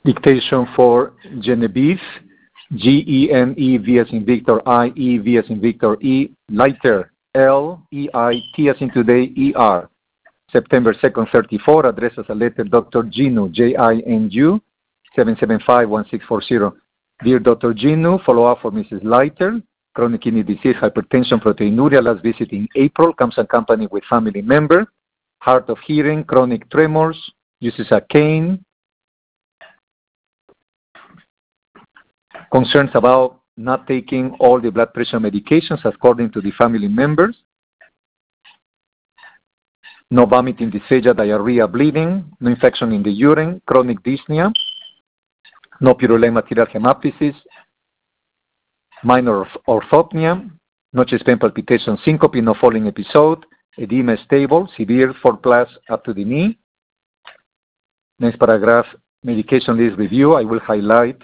Dictation for Genevieve, G-E-N-E-V as in Victor, I-E-V as in Victor, E, Leiter, L-E-I-T as in today, E-R. September 2nd, 34, address as a letter Dr. Ginu, J-I-N-U, 775-1640. Dear Dr. Ginu, follow-up for Mrs. Leiter, chronic kidney disease, hypertension, proteinuria, last visit in April, comes accompanied with family member, hard of hearing, chronic tremors, uses a cane, concerns about not taking all the blood pressure medications according to the family members, no vomiting, dysphagia, diarrhea, bleeding, no infection in the urine, chronic dyspnea, no purulent material hemoptysis, minor orthopnea, no chest pain, palpitation, syncope, no falling episode, edema stable, severe 4+ up to the knee. Next paragraph, medication list review. I will highlight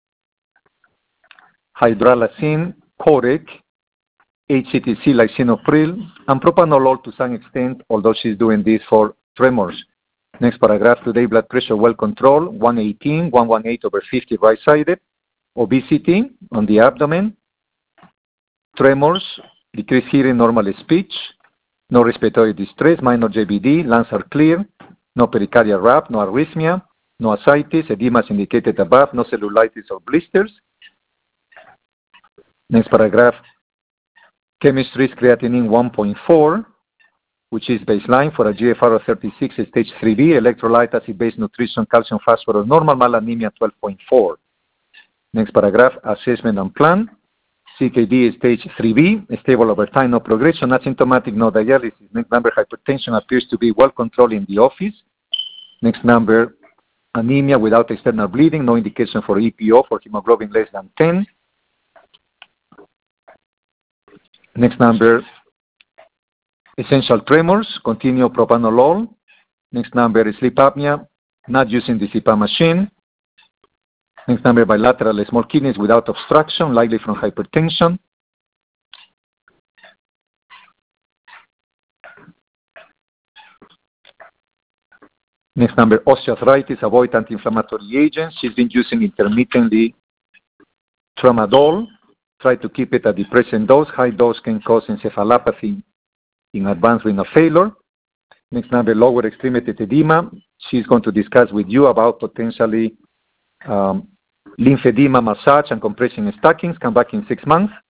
hydralazine, Corec, HCTC, lisinopril, and propanolol to some extent, although she's doing this for tremors. Next paragraph, today blood pressure well controlled, 118, 118/50 right-sided, obesity on the abdomen, tremors, decreased hearing, normal speech, no respiratory distress, minor JVD, lungs are clear, no pericardial rap, no arrhythmia, no ascites, edema as indicated above, no cellulitis or blisters. Next paragraph, chemistry is creatinine 1.4, which is baseline for a GFR of 36, stage 3B, electrolyte, acid-base nutrition, calcium, phosphorus, normal, malanemia 12.4. Next paragraph, assessment and plan. CKD is stage 3B, stable over time, no progression, asymptomatic, no dialysis. Next number, hypertension appears to be well controlled in the office. Next number, anemia without external bleeding, no indication for EPO for hemoglobin less than 10. Next number, essential tremors, continue propanolol. Next number is sleep apnea, not using the CPAP machine. Next number, bilateral small kidneys without obstruction, likely from hypertension. Next number, osteoarthritis, avoid anti-inflammatory agents. She's been using intermittently tramadol. Try to keep it at the present dose. High dose can cause encephalopathy in advanced renal failure. Next number, lower extremity edema. She's going to discuss with you about potentially lymphedema massage and compression stockings. Come back in 6 months.